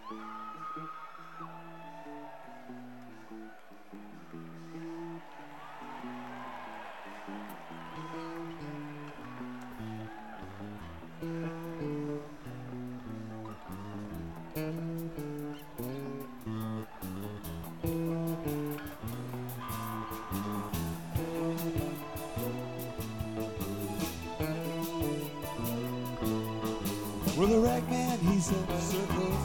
Well, the rag man, he's in circles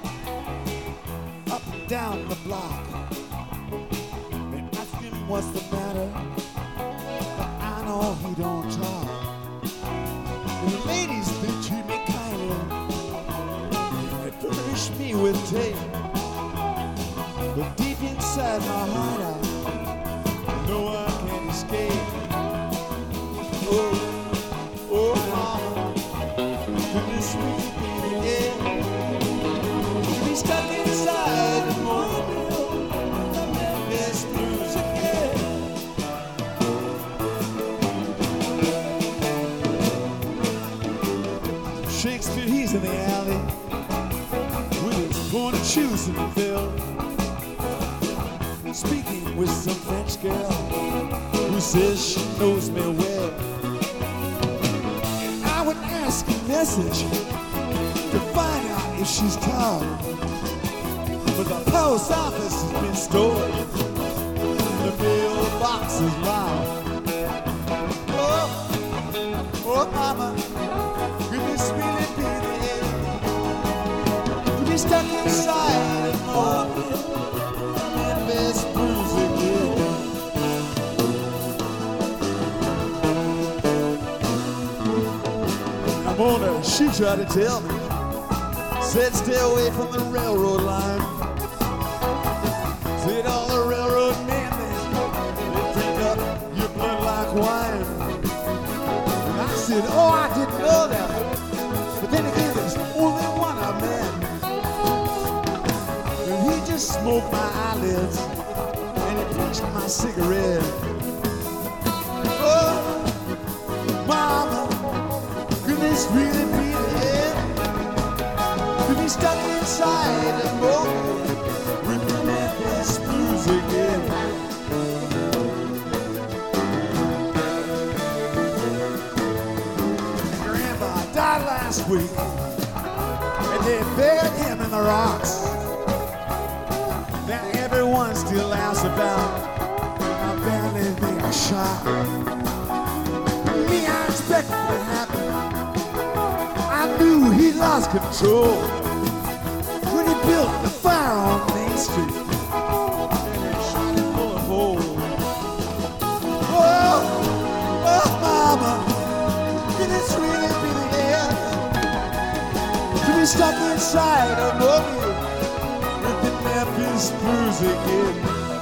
up and down the block. They ask him what's the matter, but I know he don't talk. And the ladies, they treat me kindly, they furnish me with tape. But deep inside my heart, I know I can't escape. Oh, mama, goodness me, yeah. To be stuck inside the moment, this blues again. Shakespeare, he's in the alley with his corner shoes in the field, speaking with some French girl who says she knows me well. And I would ask a message to find out if she's tall, but the post office has been stolen, the mailbox is loud. Oh, mama, goodness really be there to be stuck inside and more and this blues again. I'm on her, she tried to tell me, said stay away from the railroad line. Said all the railroad men, they drink up your blood like wine. And I said, oh, I didn't know that. But then again, there's only one of men. And he just smoked my eyelids and he pinched my cigarette. Oh, mama, could this really be the end? To be stuck inside a moment with the Memphis blues again. Grandpa died last week, and they buried him in the rocks. Now everyone still laughs about how badly they were shot. Me, I expected it to happen. I knew he lost control when he built the fire on Main Street and it shot him full of holes. Oh, mama, can this really be the end? To be stuck inside a movie with the Memphis blues again.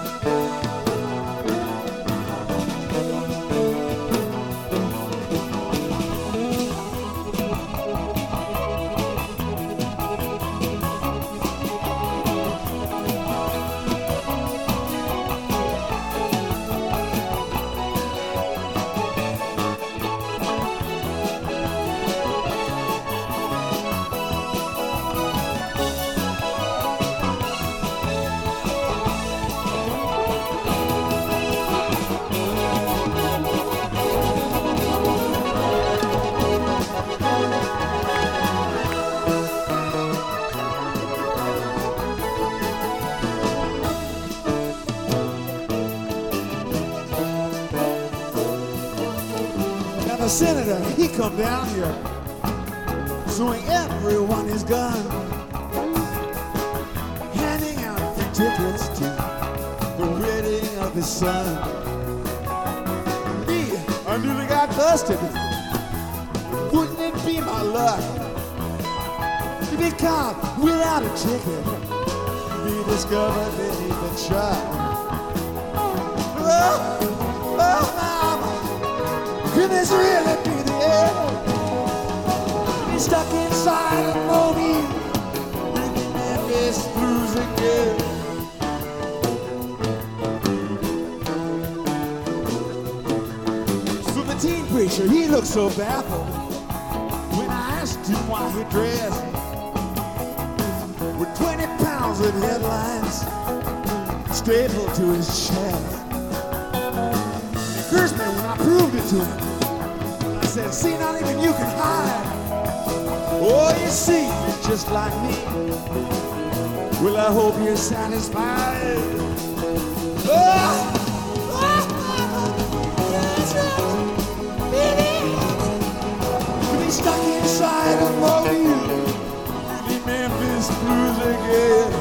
The senator, he come down here, suing everyone his gun, handing out the tickets to the wedding of his son. Me, I nearly got busted. Wouldn't it be my luck to be caught without a ticket, be discovered beneath the truck? Oh, mama, could this really be the end? Be stuck inside a movie with the Memphis blues again. So the teen preacher, he looked so baffled when I asked him why he dressed with 20 articles and headlines stapled to his chest. He cursed me when I proved it to him. I said, see, not even you can hide. Oh, you see, you're just like me. Well, I hope you're satisfied. Oh! To be stuck inside a mobile, the Memphis Blues again.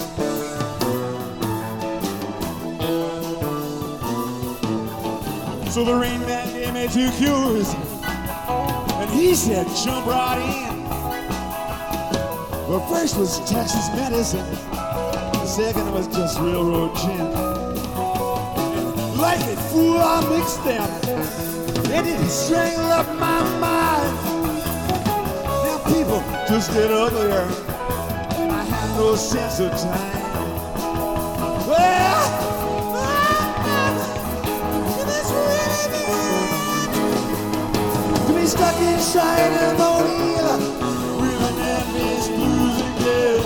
So the Rain Man gave me 2 cures, and he said, jump right in. The first was Texas medicine, the second was just railroad gin. Like it, fool, I mixed them. They didn't strangle up my mind. Now people just get uglier. I have no sense of time. Well, it's really to be stuck inside a mobile with an Memphis Blues again.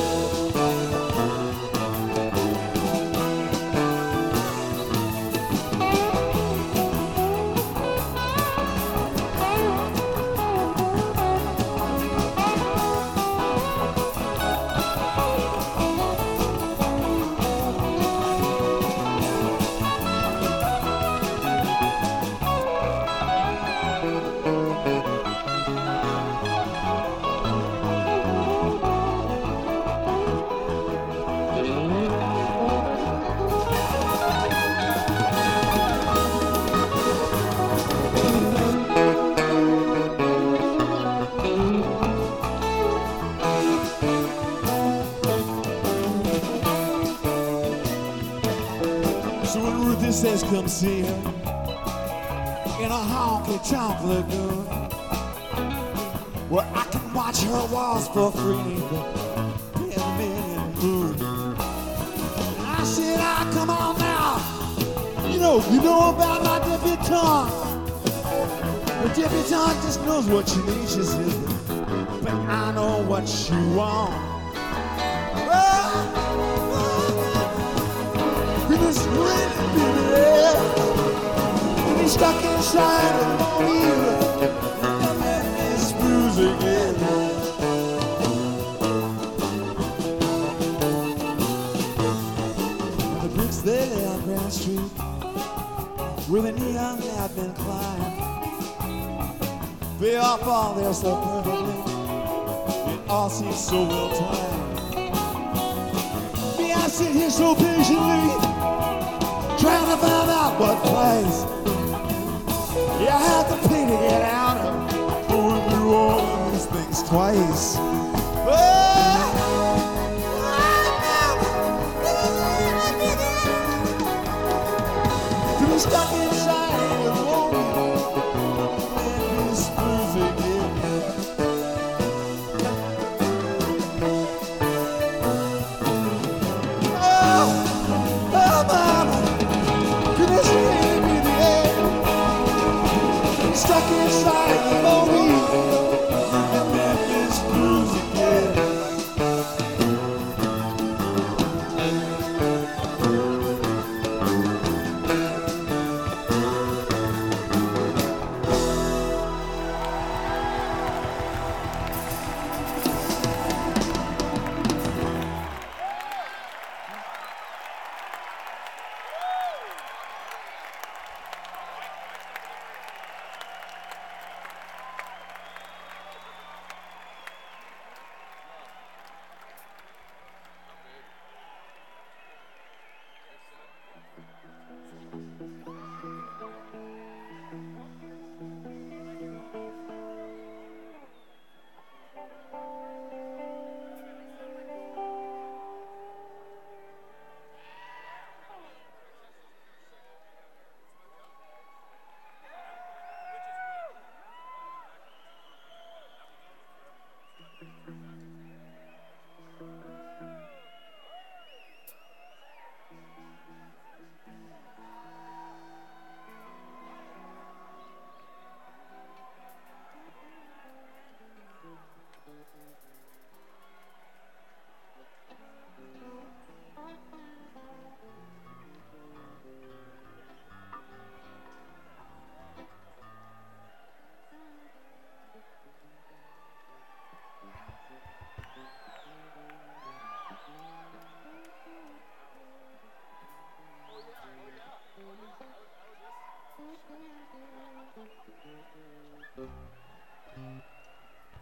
So when Ruthie says come see her in a honky-tonk lagoon, where I can watch her waltz for free in the million moon. And I said, come on now. You know about my debutante. The debutante just knows what she needs, she says, but I know what she wants. This great baby, be stuck inside a mobile, the Memphis Blues again. The bricks they lay on Grand Street, where the neon lamp been climbed, they all fall there so perfectly, it all seems so well timed. Me, I sit here so patiently, trying to find out what place. Yeah, I have to pay to get out of going through all of these things twice.